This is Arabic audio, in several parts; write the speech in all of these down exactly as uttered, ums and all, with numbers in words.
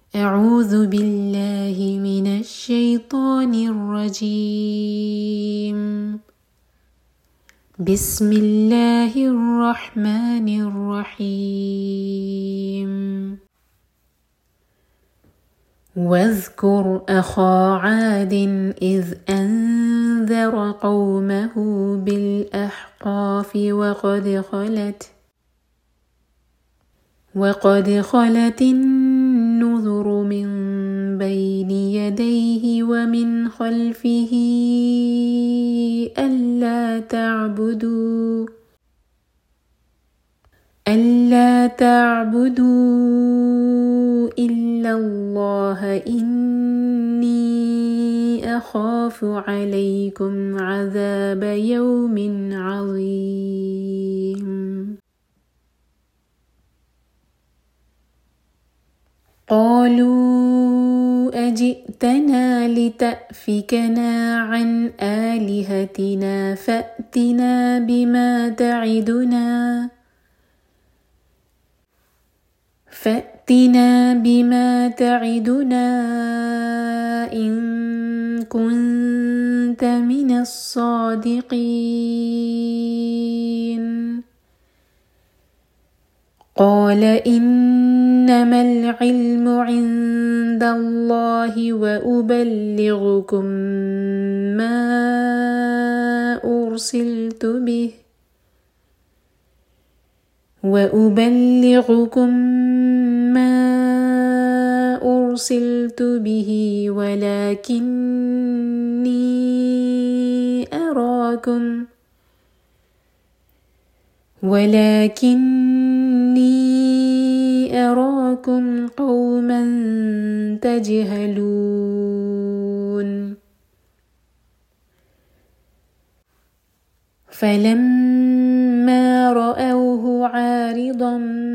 أعوذ بالله من الشيطان الرجيم. بسم الله الرحمن الرحيم. واذكر أخا عاد إذ أنذر قومه بالأحقاف وقد خلت وقد خلت النذر من بين يديه ومن خلفه ألا تعبدوا ألا تعبدوا إلا الله إني أخاف عليكم عذاب يوم عظيم. قالوا أجئتنا لتأفكنا عن آلهتنا فأتنا بما تعدنا فأتنا بما تعدنا إن كنت من الصادقين. قال إنما العلم عند الله وأبلغكم ما أرسلت به وأبلغكم ما أرسلت به ولكني أراكم ولكني أراكم قوما تجهلون. فلما رأوه عارضا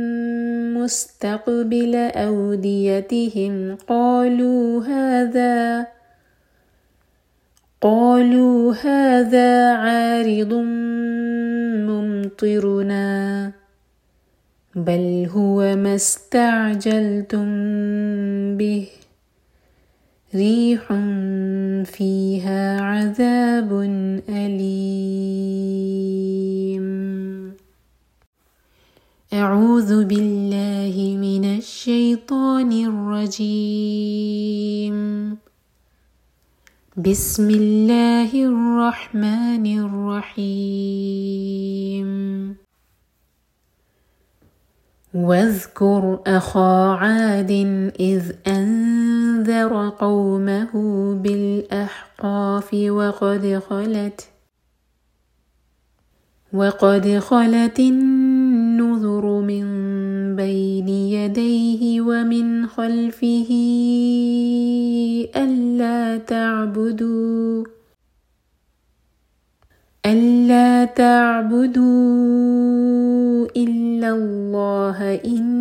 مستقبل أوديتهم قالوا هذا قالوا هذا عارض ممطرنا بل هو ما استعجلتم به ريح فيها عذاب أليم. أعوذ بالله من الشيطان الرجيم. بسم الله الرحمن الرحيم. واذكر أخا عاد إذ أنذر قومه بالأحقاف وقد خلت وقد خلت النذر من بين يديه ومن خلفه ألا تعبدوا ألا تعبدوا إلا الله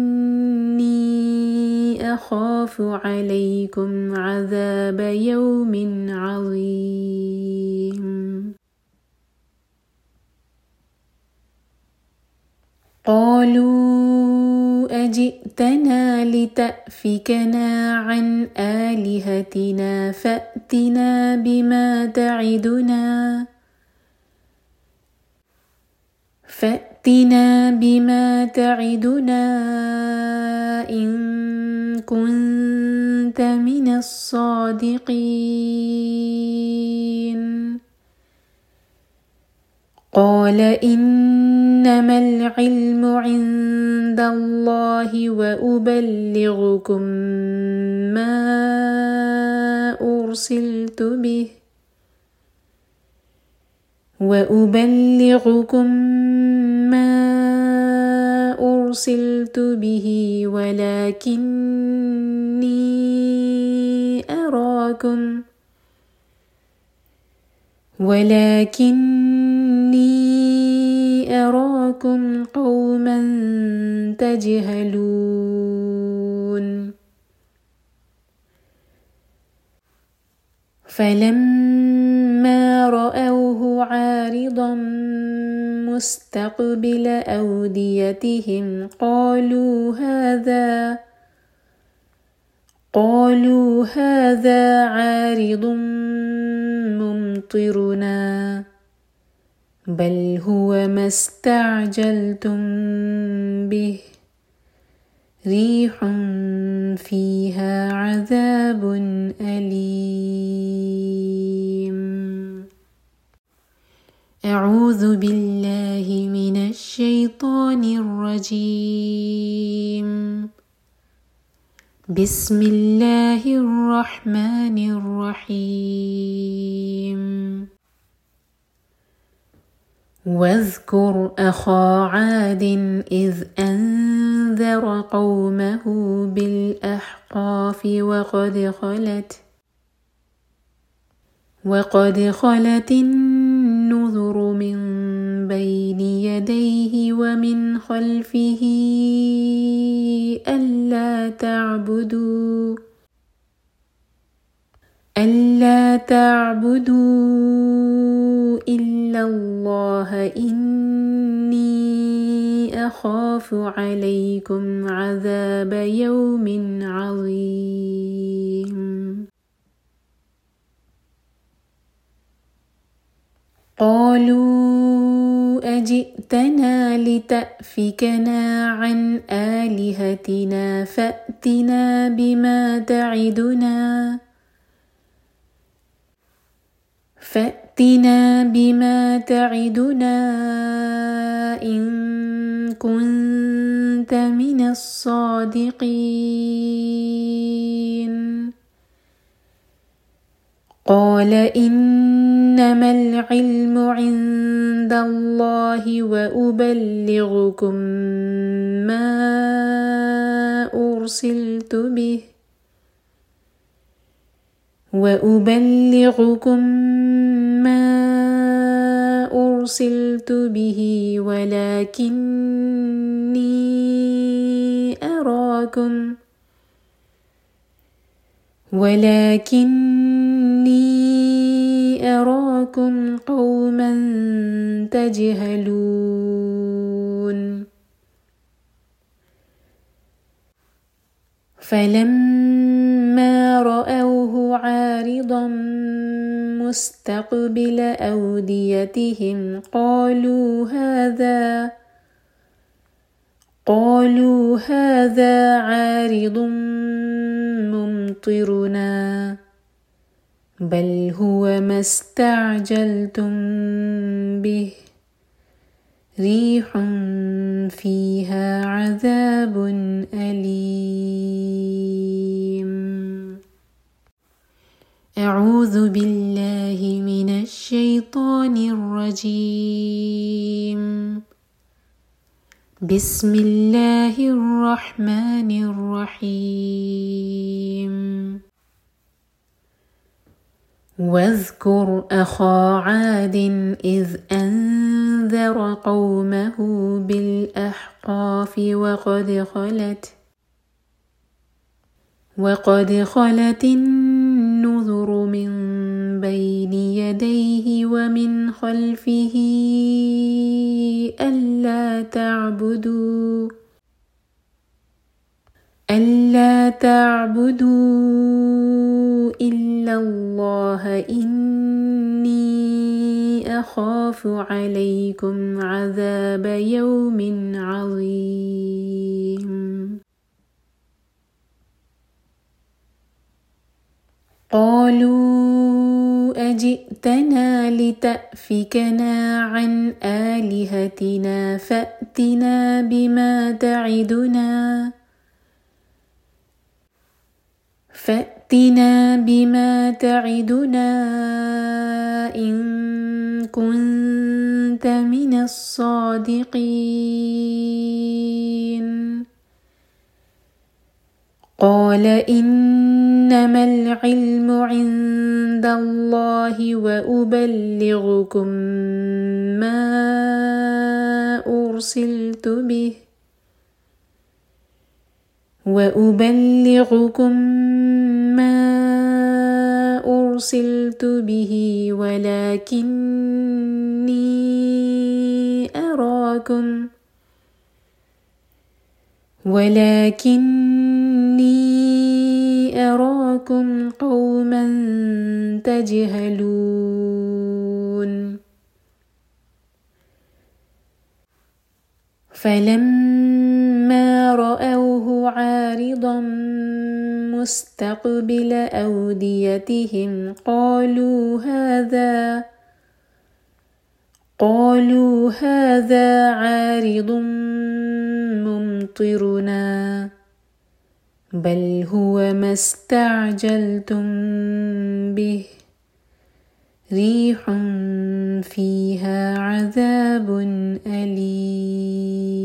إني أخاف عليكم عذاب يوم عظيم. قالوا أجئتنا لتأفكنا عن آلهتنا فأتنا بما تعدنا فأتنا بما تعدنا إن كنت من الصادقين. قال إنما العلم عند الله وأبلغكم ما أرسلت به وأبلغكم ما أرسلت به ولكني أراكم ولكني أراكم قوما تجهلون. فلما رأوه عارضا مستقبل أوديتهم قالوا هذا قالوا هذا عارض ممطرنا بل هو ما استعجلتم به ريح فيها عذاب أليم. أعوذ بالله من الشيطان الرجيم. بسم الله الرحمن الرحيم. واذكر أخا عاد إذ أنذر قومه بالأحقاف وقد خلت وقد خلت النذر من بين يديه ومن خلفه ألا تعبدوا ألا تعبدوا إلا الله إني أخاف عليكم عذاب يوم عظيم. قالوا أجئتنا لتأفكنا عن آلهتنا فأتنا بما تعدنا فأتنا بما تعدنا إن كنت من الصادقين. قال إنما العلم عند الله وأبلغكم ما أرسلت به وأبلغكم ما أرسلت به ولكني أراكم ولكني أراكم قوما تجهلون. فلما رأوه عارضا مستقبل أوديتهم قالوا هذا قالوا هذا عارض ممطرنا بل هو ما استعجلتم به ريح فيها عذاب أليم. أعوذ بالله من الشيطان الرجيم. بسم الله الرحمن الرحيم. واذكر أخا عاد إذ أنذر قومه بالأحقاف وقد خلت وقد خلت النذر من بين يديه ومن خلفه ألا تعبدوا ألا تعبدوا إلا الله إني أخاف عليكم عذاب يوم عظيم. قالوا أجئتنا لتأفكنا عن آلهتنا فأتنا بما تعدنا فأتنا بما تعدنا إن كنت من الصادقين. قال إنما العلم عند الله وأبلغكم ما أرسلت به وأبلغكم ما أرسلت به ولكني أراكم ولكني أراكم قوما تجهلون فلما رأوه عارضا مستقبل أوديتهم قالوا هذا قالوا هذا عارض ممطرنا بل هو ما استعجلتم به ريح فيها عذاب أليم